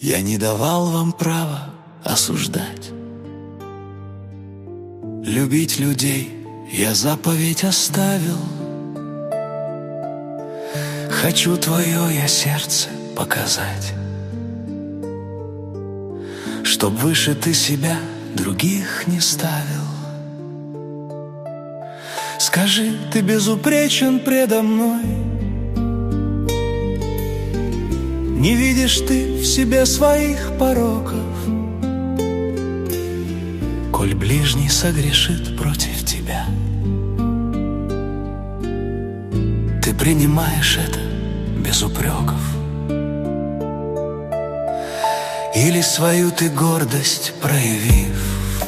Я не давал вам права осуждать. Любить людей я заповедь оставил. Хочу твое я сердце показать, чтоб выше ты себя других не ставил. Скажи, ты безупречен предо мной? Не видишь ты в себе своих пороков? Коль ближний согрешит против тебя, ты принимаешь это без упреков? Или свою ты гордость проявив,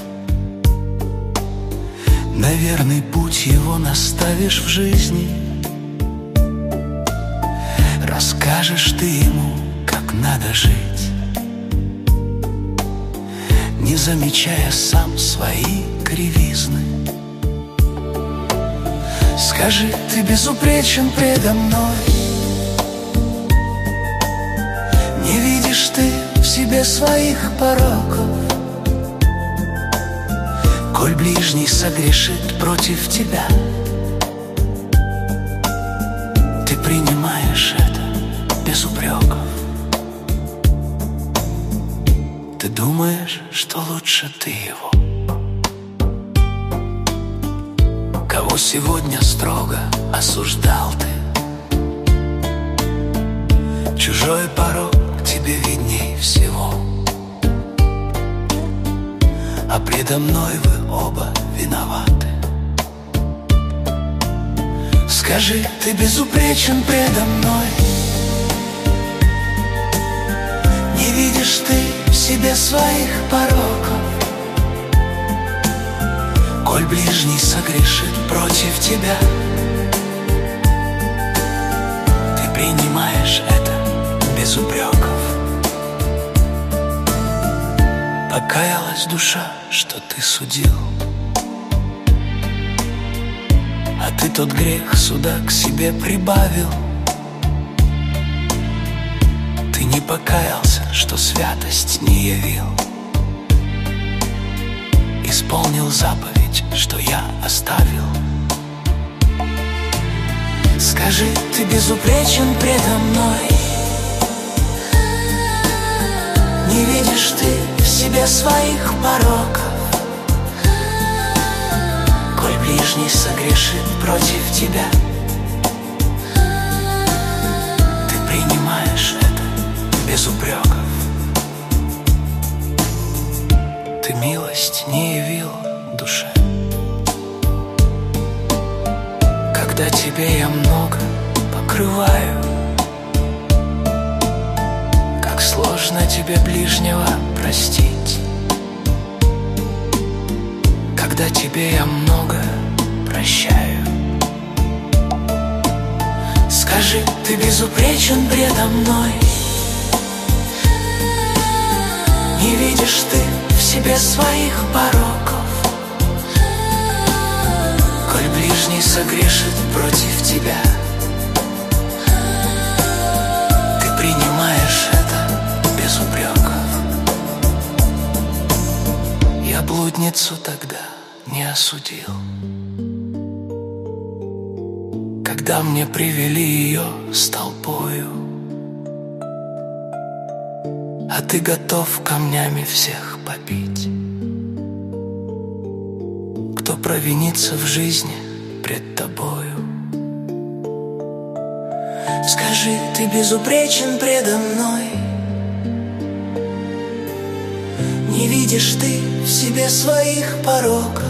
на верный путь его наставишь в жизни? Расскажешь ты ему, как надо жить, не замечая сам свои кривизны. Скажи, ты безупречен предо мной? Не видишь ты в себе своих пороков? Коль ближний согрешит против тебя, ты принимаешь это без упреков? Ты думаешь, что лучше ты его, кого сегодня строго осуждал ты? Чужой порок тебе видней всего, а предо мной вы оба виноваты. Скажи, ты безупречен предо мной? Не видишь ты в себе своих пороков? Коль ближний согрешит против тебя, ты принимаешь это без упреков? Покаялась душа, что ты судил, а ты тот грех суда к себе прибавил. Ты не покаялся, что святость не явил, исполнил заповедь, что я оставил. Скажи, ты безупречен предо мной? Не видишь ты в себе своих пороков? Коль ближний согрешит против тебя, ты принимаешь это без упреков? Ты милость не явил душе, когда тебе я много покрываю. Как сложно тебе ближнего простить, когда тебе я много прощаю. Скажи, ты безупречен предо мной? Не видишь ты в себе своих пороков? Коль ближний согрешит против тебя, ты принимаешь это без упреков? Я блудницу тогда не осудил, когда мне привели ее с толпою, а ты готов камнями всех побить. Кто провинится в жизни пред тобою? Скажи, ты безупречен предо мной? Не видишь ты в себе своих пороков?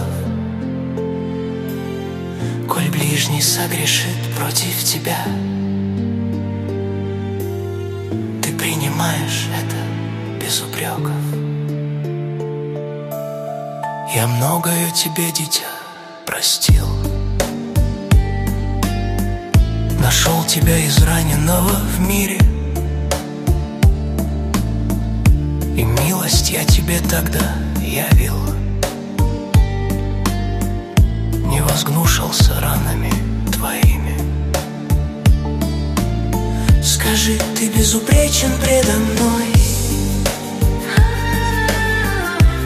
Коль ближний согрешит против тебя, ты принимаешь это без упреков? Я многое тебе, дитя, простил, нашел тебя израненного в мире, и милость я тебе тогда явил. Не возгнушался ранами твоими. Скажи, ты безупречен предо мной?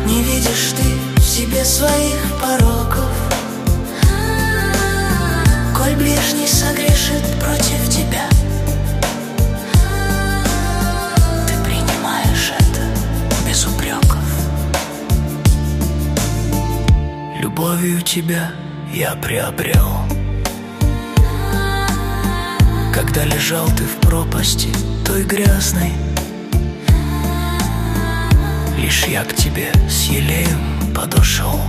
Не видишь ты в себе своих пороков. Коль ближний согрешит против тебя, ты принимаешь это без упреков. Любовью тебя я приобрел, когда лежал ты в пропасти той грязной. Лишь я к тебе с елеем подошел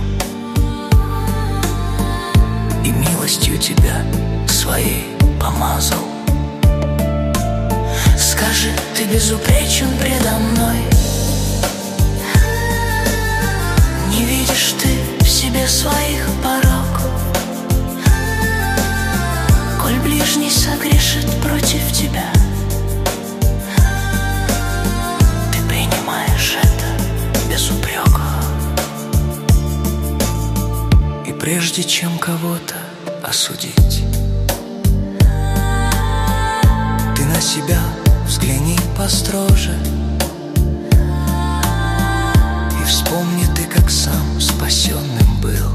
и милостью тебя своей помазал. Скажи, ты безупречен предо мной? Не видишь ты в себе своих пороков? Коль ближний согрешит против тебя, ты принимаешь это без упрека. И прежде чем кого-то осудить, ты на себя взгляни построже и вспомни ты, как сам спасенным был.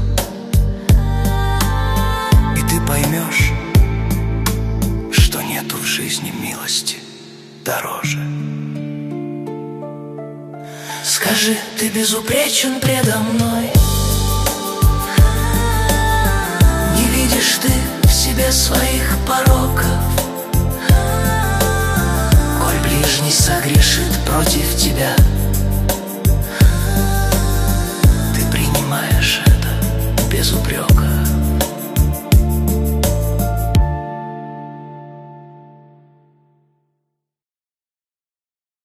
И ты поймешь, что нету в жизни милости дороже. Скажи, ты безупречен предо мной? Не видишь ты в себе своих пороков? Коль ближний согрешит против тебя,